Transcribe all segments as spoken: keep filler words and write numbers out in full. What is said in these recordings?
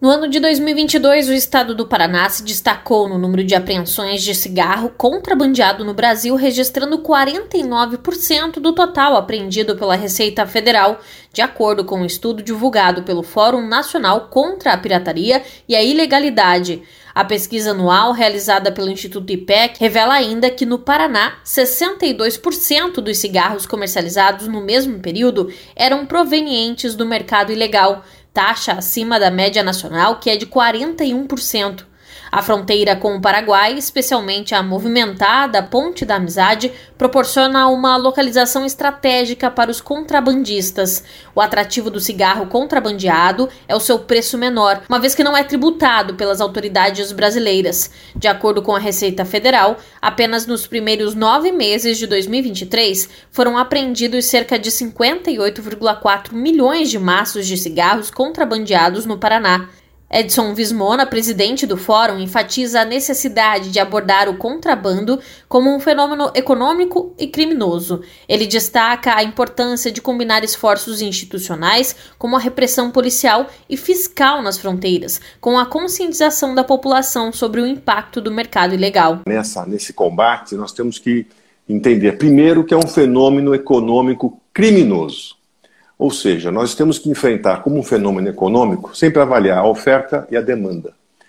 No ano de dois mil e vinte e dois, o estado do Paraná se destacou no número de apreensões de cigarro contrabandeado no Brasil, registrando quarenta e nove por cento do total apreendido pela Receita Federal, de acordo com um estudo divulgado pelo Fórum Nacional contra a Pirataria e a Ilegalidade. A pesquisa anual realizada pelo Instituto I P E C revela ainda que no Paraná, sessenta e dois por cento dos cigarros comercializados no mesmo período eram provenientes do mercado ilegal, taxa acima da média nacional, que é de quarenta e um por cento. A fronteira com o Paraguai, especialmente a movimentada Ponte da Amizade, proporciona uma localização estratégica para os contrabandistas. O atrativo do cigarro contrabandeado é o seu preço menor, uma vez que não é tributado pelas autoridades brasileiras. De acordo com a Receita Federal, apenas nos primeiros nove meses de dois mil e vinte e três foram apreendidos cerca de cinquenta e oito vírgula quatro milhões de maços de cigarros contrabandeados no Paraná. Edson Vismona, presidente do Fórum, enfatiza a necessidade de abordar o contrabando como um fenômeno econômico e criminoso. Ele destaca a importância de combinar esforços institucionais, como a repressão policial e fiscal nas fronteiras, com a conscientização da população sobre o impacto do mercado ilegal. Nessa, nesse combate, nós temos que entender, primeiro, que é um fenômeno econômico criminoso. Ou seja, nós temos que enfrentar como um fenômeno econômico, sempre avaliar a oferta e a demanda.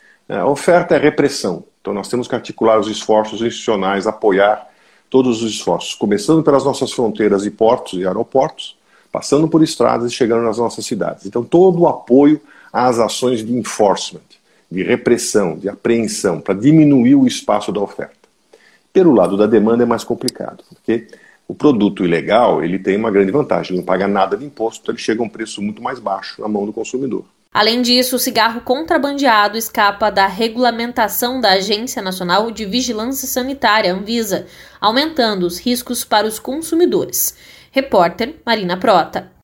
A oferta é repressão, então nós temos que articular os esforços institucionais, apoiar todos os esforços, começando pelas nossas fronteiras e portos e aeroportos, passando por estradas e chegando nas nossas cidades. Então todo o apoio às ações de enforcement, de repressão, de apreensão, para diminuir o espaço da oferta. Pelo lado da demanda é mais complicado, porque o produto ilegal, ele tem uma grande vantagem, ele não paga nada de imposto, então ele chega a um preço muito mais baixo na mão do consumidor. Além disso, o cigarro contrabandeado escapa da regulamentação da Agência Nacional de Vigilância Sanitária, Anvisa, aumentando os riscos para os consumidores. Repórter Marina Prota.